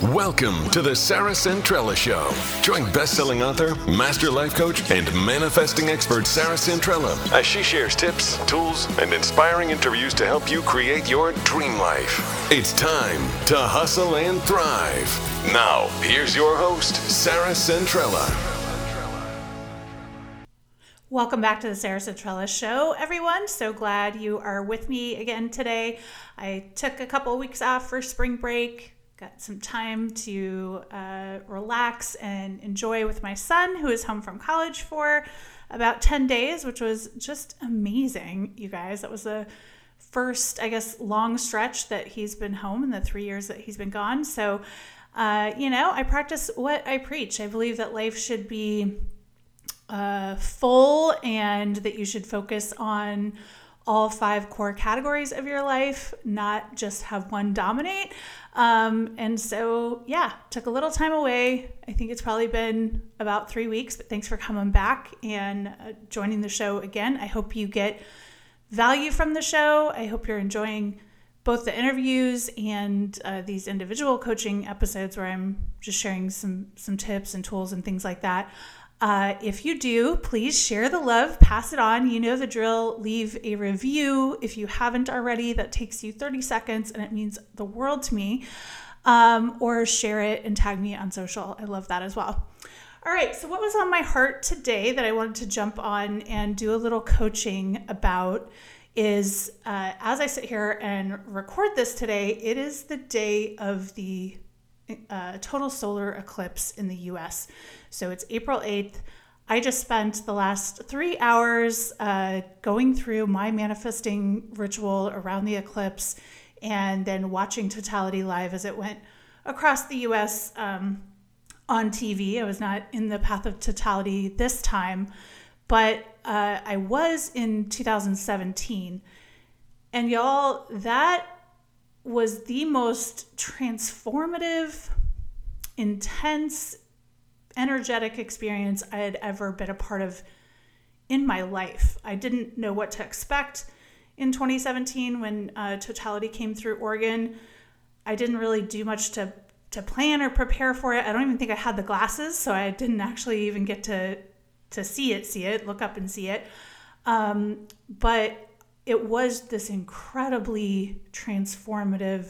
Welcome to the Sarah Centrella Show. Join best-selling author, master life coach, and manifesting expert Sarah Centrella as she shares tips, tools, and inspiring interviews to help you create your dream life. It's time to hustle and thrive. Now, here's your host, Sarah Centrella. Welcome back to the Sarah Centrella Show, everyone. So glad you are with me again today. I took a couple of weeks off for spring break. Got some time to relax and enjoy with my son, who is home from college for about 10 days, which was just amazing, you guys. That was the first, long stretch that he's been home in the 3 years that he's been gone. So, I practice what I preach. I believe that life should be full and that you should focus on all 5 core categories of your life, not just have one dominate. Took a little time away. I think it's probably been about 3 weeks, but thanks for coming back and joining the show again. I hope you get value from the show. I hope you're enjoying both the interviews and these individual coaching episodes where I'm just sharing some tips and tools and things like that. If you do, please share the love, pass it on. You know the drill. Leave a review if you haven't already. That takes you 30 seconds and it means the world to me. Or share it and tag me on social. I love that as well. All right, so what was on my heart today that I wanted to jump on and do a little coaching about is as I sit here and record this today, it is the day of the total solar eclipse in the US. So it's April 8th. I just spent the last 3 hours going through my manifesting ritual around the eclipse and then watching Totality Live as it went across the US on TV. I was not in the path of totality this time, but I was in 2017. And y'all, that was the most transformative, intense, energetic experience I had ever been a part of in my life. I didn't know what to expect in 2017 when Totality came through Oregon. I didn't really do much to plan or prepare for it. I don't even think I had the glasses, so I didn't actually even get to see it, look up and see it. But it was this incredibly transformative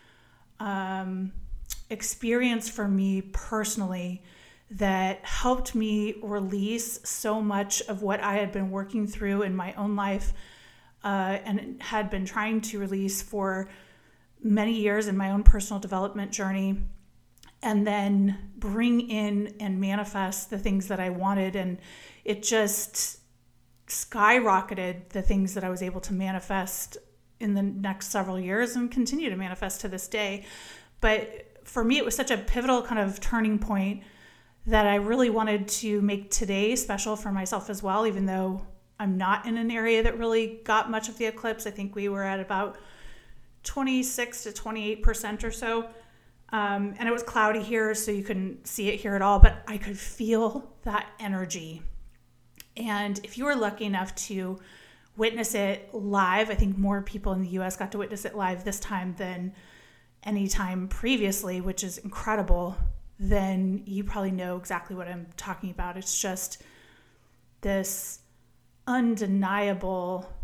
experience for me personally that helped me release so much of what I had been working through in my own life and had been trying to release for many years in my own personal development journey, and then bring in and manifest the things that I wanted. And it just skyrocketed the things that I was able to manifest in the next several years and continue to manifest to this day. But for me, it was such a pivotal kind of turning point that I really wanted to make today special for myself as well, even though I'm not in an area that really got much of the eclipse. I think we were at about 26 to 28% or so. And it was cloudy here, so you couldn't see it here at all, but I could feel that energy. And if you were lucky enough to witness it live, I think more people in the US got to witness it live this time than any time previously, which is incredible, then you probably know exactly what I'm talking about. It's just this undeniable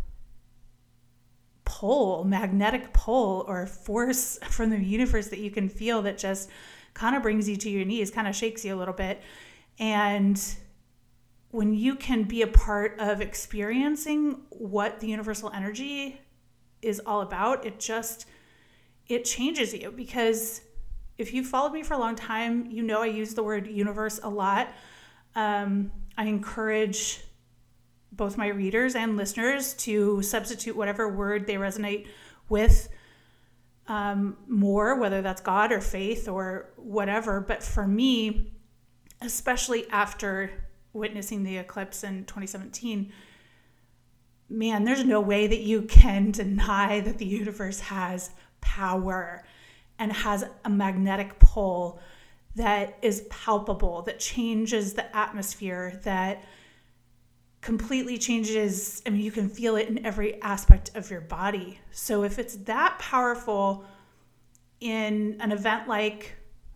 pull, magnetic pull or force from the universe that you can feel that just kind of brings you to your knees, kind of shakes you a little bit. And when you can be a part of experiencing what the universal energy is all about, it changes you. Because if you've followed me for a long time, you know I use the word universe a lot. I encourage both my readers and listeners to substitute whatever word they resonate with more, whether that's God or faith or whatever. But for me, especially after witnessing the eclipse in 2017, man, there's no way that you can deny that the universe has power and has a magnetic pull that is palpable, that changes the atmosphere, that completely changes. I mean, you can feel it in every aspect of your body. So if it's that powerful in an event like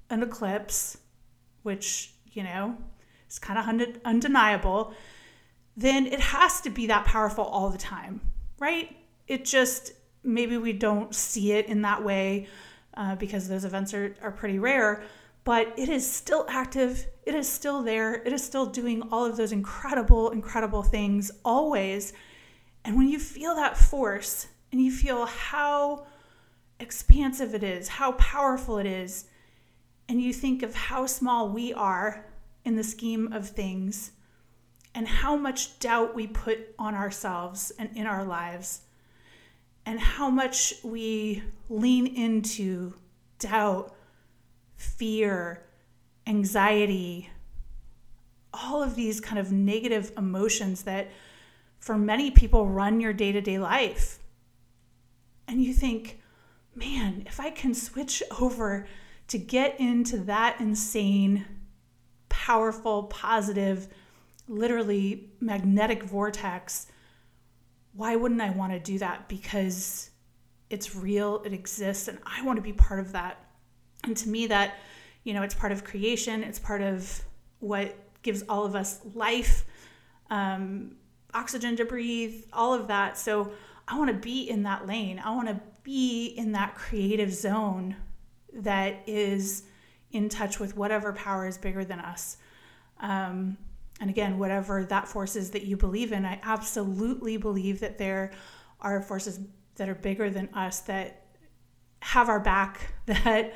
an eclipse, which, is kind of undeniable, then it has to be that powerful all the time, right? It just, maybe we don't see it in that way because those events are pretty rare, but it is still active. It is still there. It is still doing all of those incredible, incredible things always. And when you feel that force and you feel how expansive it is, how powerful it is, and you think of how small we are in the scheme of things and how much doubt we put on ourselves and in our lives, and how much we lean into doubt, fear, anxiety, all of these kind of negative emotions that for many people run your day-to-day life. And you think, man, if I can switch over to get into that insane, powerful, positive, literally magnetic vortex, why wouldn't I want to do that? Because it's real, it exists, and I want to be part of that. And to me, that, it's part of creation. It's part of what gives all of us life, oxygen to breathe, all of that. So I want to be in that lane. I want to be in that creative zone that is in touch with whatever power is bigger than us. And again, whatever that force is that you believe in, I absolutely believe that there are forces that are bigger than us, that have our back, that,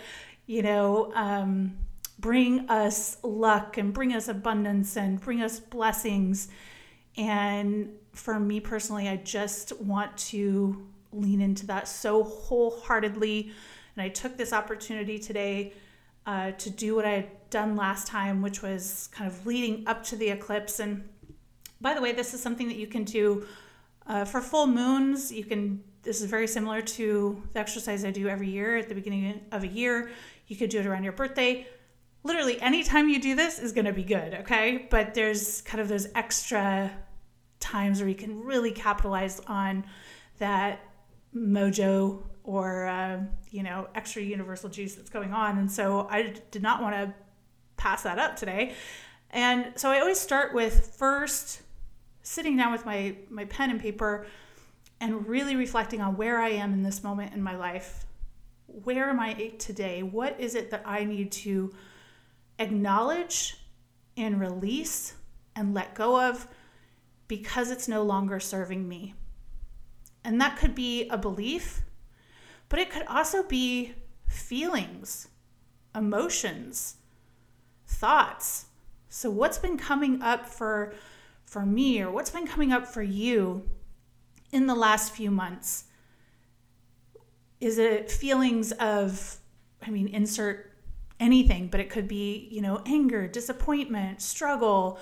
bring us luck and bring us abundance and bring us blessings. And for me personally, I just want to lean into that so wholeheartedly. And I took this opportunity today to do what I had done last time, which was kind of leading up to the eclipse. And by the way, this is something that you can do for full moons. This is very similar to the exercise I do every year at the beginning of a year. You could do it around your birthday. Literally anytime you do this is going to be good, okay? But there's kind of those extra times where you can really capitalize on that mojo or, extra universal juice that's going on. And so I did not want to pass that up today. And so I always start with first sitting down with my pen and paper and really reflecting on where I am in this moment in my life. Where am I today? What is it that I need to acknowledge and release and let go of because it's no longer serving me? And that could be a belief, but it could also be feelings, emotions, thoughts. So what's been coming up for me, or what's been coming up for you in the last few months? Is it feelings of, insert anything, but it could be, anger, disappointment, struggle,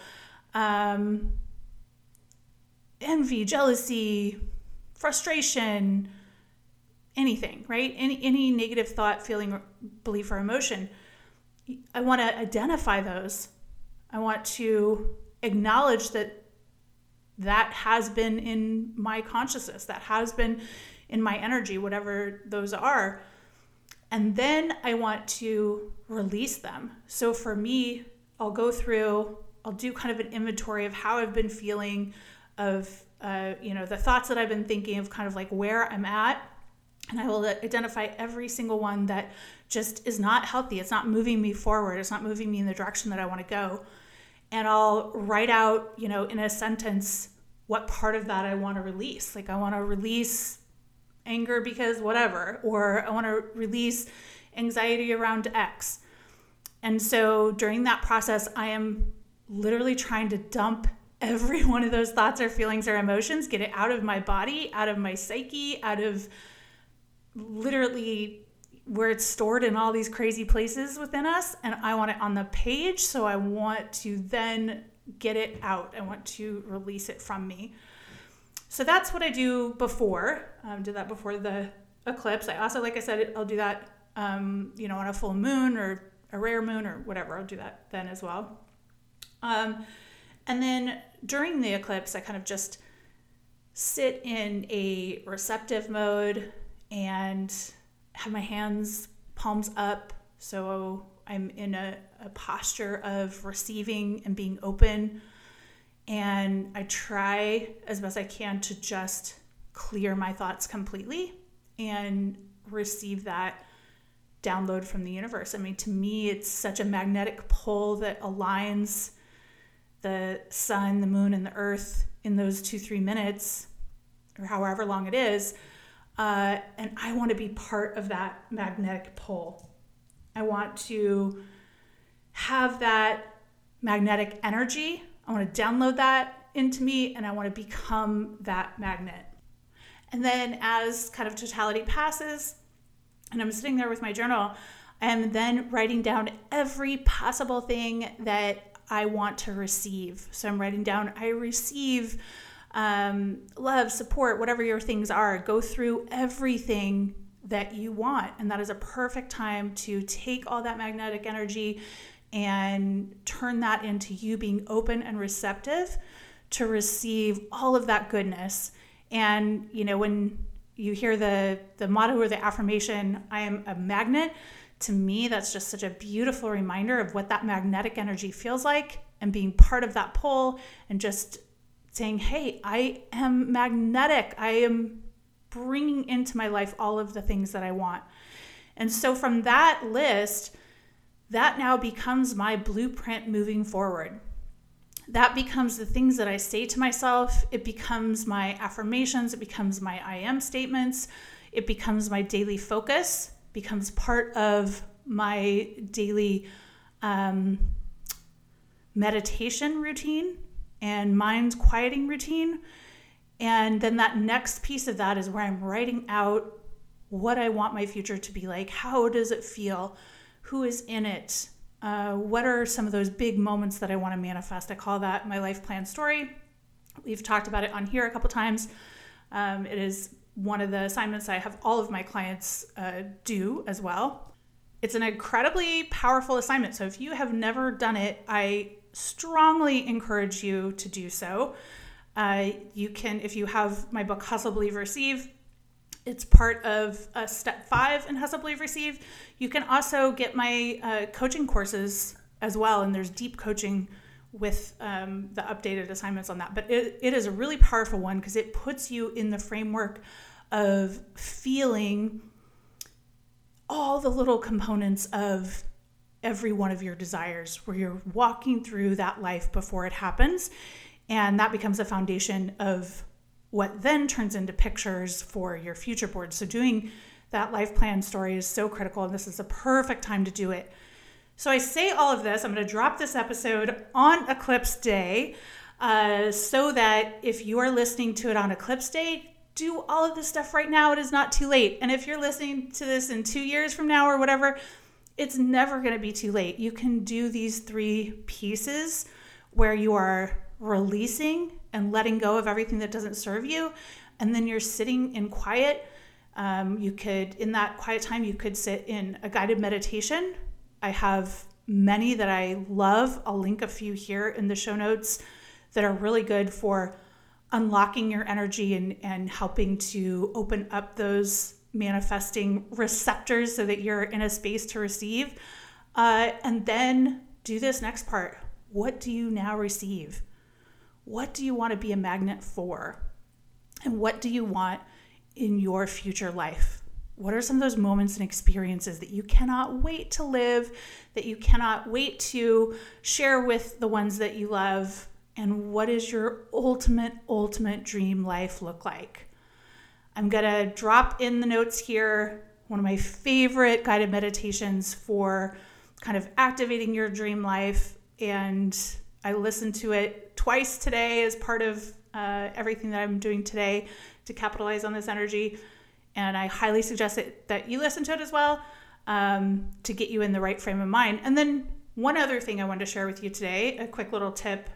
envy, jealousy, frustration, anything, right? Any negative thought, feeling, belief, or emotion. I want to identify those. I want to acknowledge that has been in my consciousness, that has been in my energy, whatever those are. And then I want to release them. So for me, I'll do kind of an inventory of how I've been feeling, of, the thoughts that I've been thinking, of kind of like where I'm at. And I will identify every single one that just is not healthy. It's not moving me forward. It's not moving me in the direction that I want to go. And I'll write out, in a sentence, what part of that I want to release. Like I want to release anger because whatever, or I want to release anxiety around X. And so during that process, I am literally trying to dump every one of those thoughts or feelings or emotions, get it out of my body, out of my psyche, out of literally where it's stored in all these crazy places within us. And I want it on the page. So I want to then get it out. I want to release it from me. So that's what I do before. Did that before the eclipse. I also, like I said, I'll do that, on a full moon or a rare moon or whatever. I'll do that then as well. And then during the eclipse, I kind of just sit in a receptive mode and have my hands palms up. So I'm in a posture of receiving and being open. And I try as best I can to just clear my thoughts completely and receive that download from the universe. I mean, to me, it's such a magnetic pull that aligns the sun, the moon, and the earth in those 2-3 minutes, or however long it is. And I want to be part of that magnetic pull. I want to have that magnetic energy. I want to download that into me, and I want to become that magnet. And then as kind of totality passes, and I'm sitting there with my journal, I am then writing down every possible thing that I want to receive. So I'm writing down, I receive love, support, whatever your things are. Go through everything that you want. And that is a perfect time to take all that magnetic energy and turn that into you being open and receptive to receive all of that goodness. And, you know, when you hear the motto or the affirmation, I am a magnet, to me, that's just such a beautiful reminder of what that magnetic energy feels like, and being part of that pull and just saying, hey, I am magnetic. I am bringing into my life all of the things that I want. And so from that list, that now becomes my blueprint moving forward. That becomes the things that I say to myself. It becomes my affirmations. It becomes my I am statements. It becomes my daily focus, becomes part of my daily meditation routine and mind quieting routine. And then that next piece of that is where I'm writing out what I want my future to be like. How does it feel? Who is in it? What are some of those big moments that I want to manifest? I call that my life plan story. We've talked about it on here a couple times. It is one of the assignments I have all of my clients do as well. It's an incredibly powerful assignment. So if you have never done it, I strongly encourage you to do so. You can, if you have my book, Hustle, Believe, Receive, it's part of step 5 in Hustle, Believe, Receive. You can also get my coaching courses as well, and there's deep coaching with the updated assignments on that. But it is a really powerful one because it puts you in the framework of feeling all the little components of every one of your desires, where you're walking through that life before it happens. And that becomes a foundation of what then turns into pictures for your future board. So doing that life plan story is so critical, and this is the perfect time to do it. So I say all of this, I'm going to drop this episode on Eclipse Day, so that if you are listening to it on Eclipse Day, do all of this stuff right now. It is not too late. And if you're listening to this in 2 years from now or whatever, it's never going to be too late. You can do these 3 pieces where you are releasing and letting go of everything that doesn't serve you. And then you're sitting in quiet. You could, in that quiet time, you could sit in a guided meditation. I have many that I love. I'll link a few here in the show notes that are really good for unlocking your energy and helping to open up those manifesting receptors so that you're in a space to receive. And then do this next part. What do you now receive? What do you want to be a magnet for? And what do you want in your future life? What are some of those moments and experiences that you cannot wait to live, that you cannot wait to share with the ones that you love? And what is your ultimate dream life look like? I'm going to drop in the notes here one of my favorite guided meditations for kind of activating your dream life. And I listened to it twice today as part of everything that I'm doing today to capitalize on this energy. And I highly suggest that you listen to it as well, to get you in the right frame of mind. And then one other thing I wanted to share with you today, a quick little tip.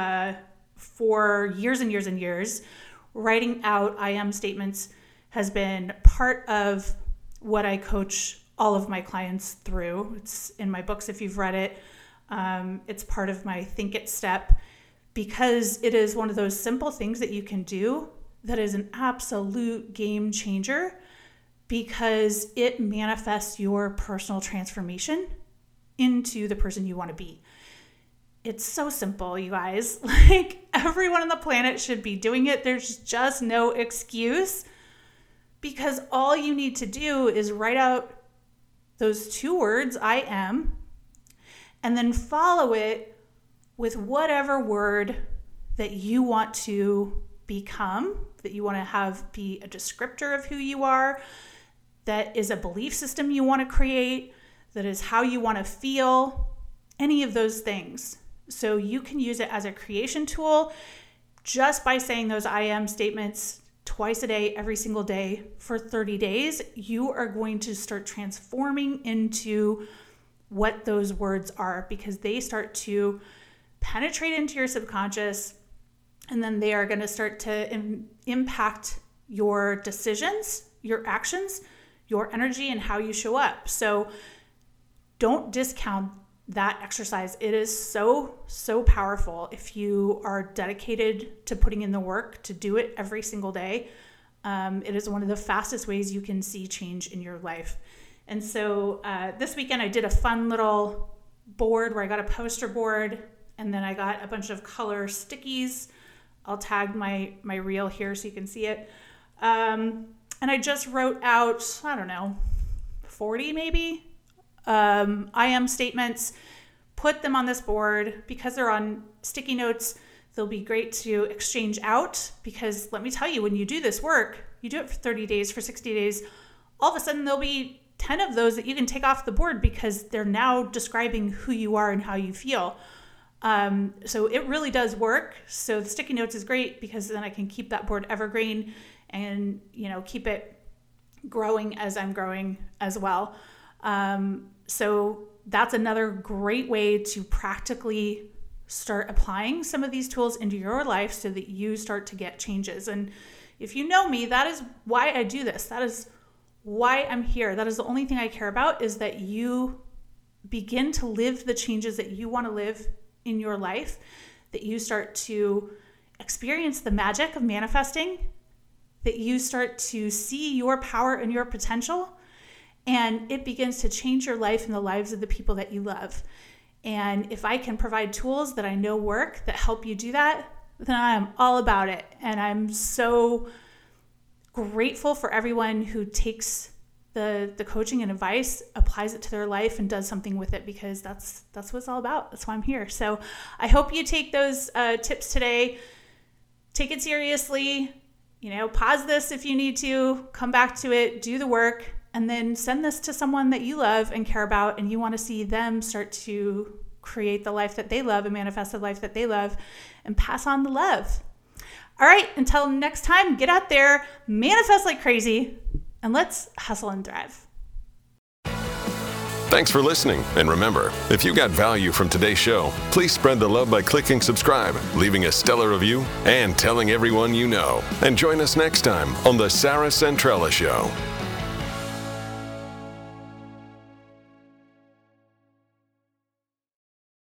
For years and years and years, writing out I am statements has been part of what I coach all of my clients through. It's in my books if you've read it. It's part of my Think It step, because it is one of those simple things that you can do that is an absolute game changer, because it manifests your personal transformation into the person you want to be. It's so simple, you guys. Like, everyone on the planet should be doing it. There's just no excuse, because all you need to do is write out those 2 words, I am, and then follow it with whatever word that you want to become, that you want to have be a descriptor of who you are, that is a belief system you want to create, that is how you want to feel, any of those things. So you can use it as a creation tool just by saying those I am statements twice a day, every single day for 30 days. You are going to start transforming into what those words are, because they start to penetrate into your subconscious, and then they are going to start to impact your decisions, your actions, your energy, and how you show up. So don't discount that exercise. It is so, so powerful if you are dedicated to putting in the work to do it every single day. It is one of the fastest ways you can see change in your life. And so this weekend I did a fun little board where I got a poster board, and then I got a bunch of color stickies. I'll tag my reel here so you can see it. And I just wrote out, 40 maybe I am statements, put them on this board. Because they're on sticky notes, they'll be great to exchange out, because let me tell you, when you do this work, you do it for 30 days, for 60 days, all of a sudden there'll be 10 of those that you can take off the board, because they're now describing who you are and how you feel. So it really does work. So the sticky notes is great, because then I can keep that board evergreen and, keep it growing as I'm growing as well. So that's another great way to practically start applying some of these tools into your life so that you start to get changes. And if you know me, that is why I do this. That is why I'm here. That is the only thing I care about, is that you begin to live the changes that you want to live in your life, that you start to experience the magic of manifesting, that you start to see your power and your potential, and it begins to change your life and the lives of the people that you love. And if I can provide tools that I know work that help you do that, then I am all about it. And I'm so grateful for everyone who takes the coaching and advice, applies it to their life, and does something with it, because that's what it's all about. That's why I'm here. So I hope you take those tips today. Take it seriously. Pause this if you need to, come back to it, do the work, and then send this to someone that you love and care about, and you want to see them start to create the life that they love and manifest the life that they love, and pass on the love. All right, until next time, get out there, manifest like crazy, and let's hustle and thrive. Thanks for listening. And remember, if you got value from today's show, please spread the love by clicking subscribe, leaving a stellar review, and telling everyone you know. And join us next time on The Sarah Centrella Show.